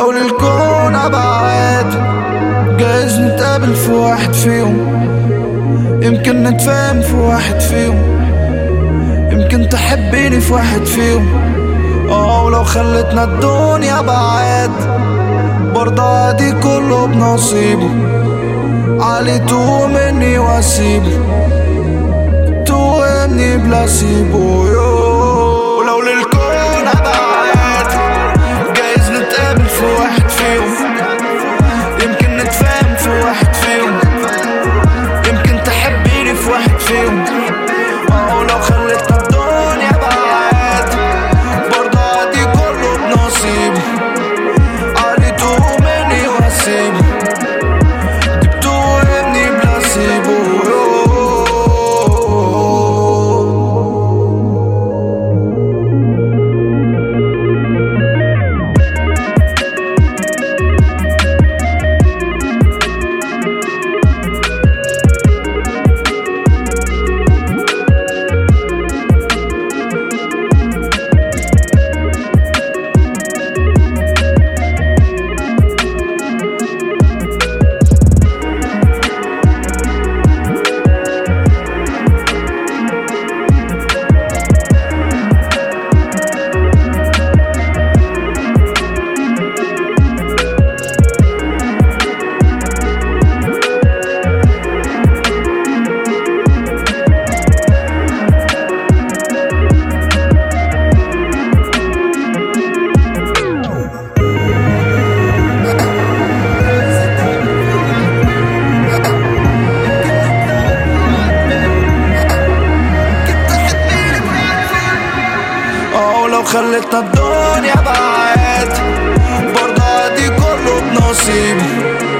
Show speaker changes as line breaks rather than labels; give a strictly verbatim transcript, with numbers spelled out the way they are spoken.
ولو للكون أبعاد جايز نتقابل في واحد فيهم، يمكن نتفاهم في واحد فيهم، يمكن تحبيني في واحد فيهم. اه ولو خلتنا الدنيا بعاد برضه عادي كله بنصيبه، علي توه مني واسيبه، توهمني بلا سيبه يو. ولو للكون أبعاد جايز نتقابل في واحد فيهم، يمكن نتفاهم في واحد فيهم، يمكن تحبيني في واحد فيهم. اه ولو خلتنا الدنيا بعاد برضه عادي كله بنصيبه، علي توه مني واسيبه، بتوهمني بلا سيبه يو. ولو خلتنا الدنيا بعاد برضه عادي كله بنصيبه،